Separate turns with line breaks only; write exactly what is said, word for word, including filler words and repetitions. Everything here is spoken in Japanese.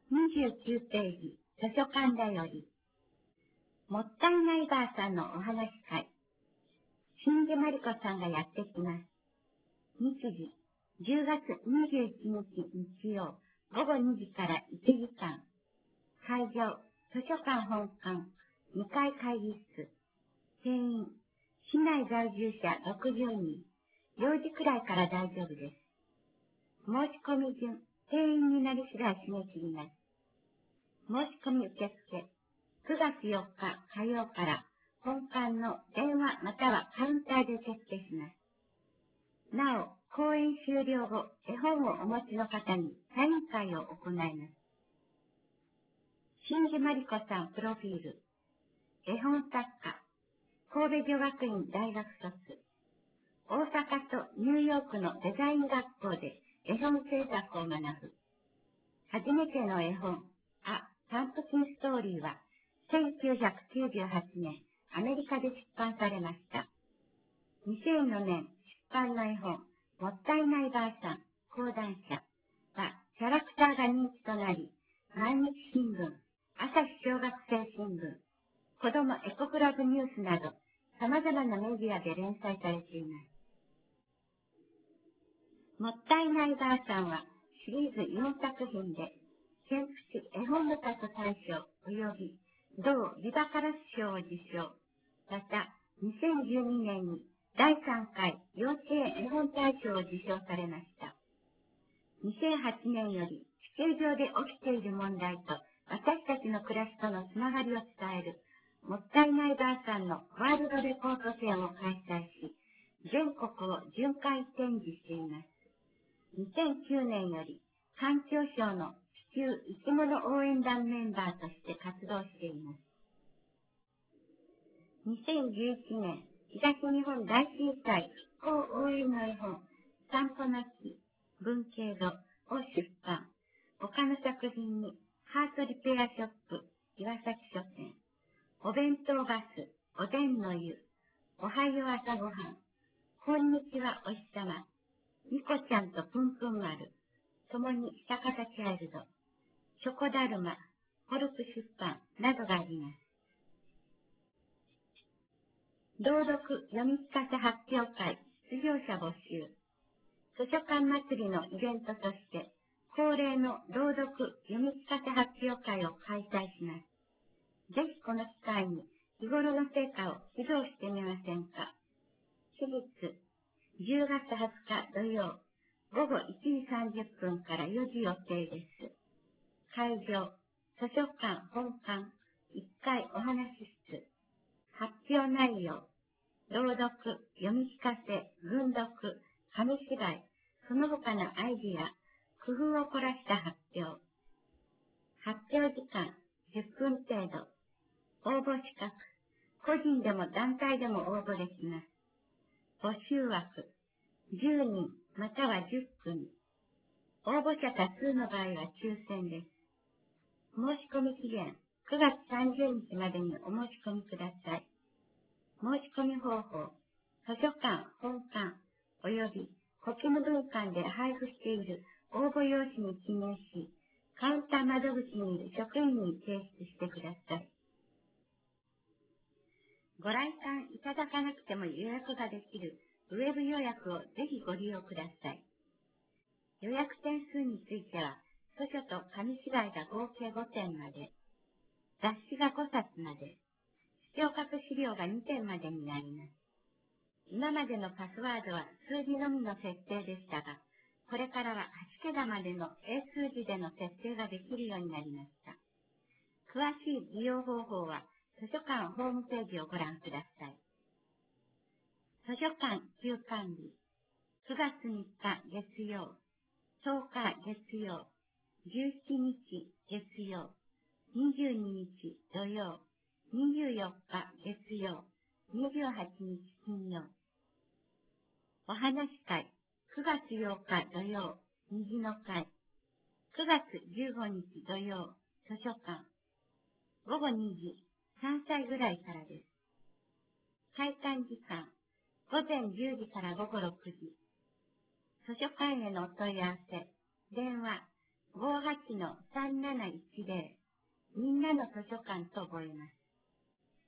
にじゅうきゅうページ、図書館だより。もったいないばあさんのお話会。新次まりこさんがやってきます。日時、じゅうがつにじゅういちにち日曜、ごごにじからいちじかん。会場、図書館本館、にかい会議室。定員、市内在住者ろくじゅうにん。よじくらいから大丈夫です。申し込み順、定員になり次第締め切ります。申し込み受付、くがつよっか火曜から本館の電話またはカウンターで受付します。なお、講演終了後、絵本をお持ちの方にサイン会を行います。新次まりこさんプロフィール。絵本作家、神戸女学院大学卒。大阪とニューヨークのデザイン学校で絵本制作を学ぶ。初めての絵本、あ、パンプキンストーリーは、せんきゅうひゃくきゅうじゅうはちねん、アメリカで出版されました。にせんよねん、出版の絵本、もったいないばあさん、講談社は、キャラクターが人気となり、毎日新聞、朝日小学生新聞、子供エコクラブニュースなど、様々なメディアで連載されています。もったいないばあさんは、シリーズよんさくひんで、県府市絵本部作大賞及び同リバカラス賞を受賞。また、にせんじゅうにねんにだいさんかい幼稚園絵本大賞を受賞されました。にせんはちねんより地球上で起きている問題と私たちの暮らしとのつながりを伝えるもったいないばあさんのワールドレポート展を開催し、全国を巡回展示しています。にせんきゅうねんより環境省の地球生き物応援団メンバーとして活動しています。にせんじゅういちねん東日本大震災復興応援の絵本、散歩なき文系度を出版。他の作品にハートリペアショップ岩崎書店、お弁当バスおでんの湯、おはよう朝ごはん、こんにちはお日さま、ニコちゃんとぷんぷん丸、ともに坂田チャイルド、チョコだるま、コルク出版などがあります。朗読読み聞かせ発表会出場者募集。図書館祭りのイベントとして恒例の朗読読み聞かせ発表会を開催します。ぜひこの機会に日頃の成果を指導してみませんか。期日じゅうがつはつか土曜ごごいちじさんじゅっぷんからよじ予定です。会場図書館本館いっかいお話室。発表内容朗読、読み聞かせ、文読、紙芝居、その他のアイディア、工夫を凝らした発表。発表時間じゅっぷん程度。応募資格、個人でも団体でも応募できます。募集枠、じゅうにんまたはじゅっくみ。応募者多数の場合は抽選です。申し込み期限、くがつさんじゅうにちまでにお申し込みください。申し込み方法、図書館、本館、および国務文館で配布している応募用紙に記入し、カウンター窓口にいる職員に提出してください。ご来館いただかなくても予約ができるウェブ予約をぜひご利用ください。予約点数については、図書と紙芝居が合計ごてんまで、雑誌がごさつまで、視聴覚資料がにてんまでになります。今までのパスワードは数字のみの設定でしたが、これからははちけだまでの英数字での設定ができるようになりました。詳しい利用方法は図書館ホームページをご覧ください。図書館休館日、くがつみっか月曜、とおか月曜、じゅうしちにち月曜、にじゅうににち土曜、にじゅうよっか月曜、にじゅうはちにち金曜。お話会、くがつようか土曜、虹の会。くがつじゅうごにち土曜、図書館。ごごにじ、さんさいぐらいからです。開館時間、ごぜんじゅうじからごごろくじ。図書館へのお問い合わせ、電話ごーはちのさんなないちぜろ、みんなの図書館と覚えます。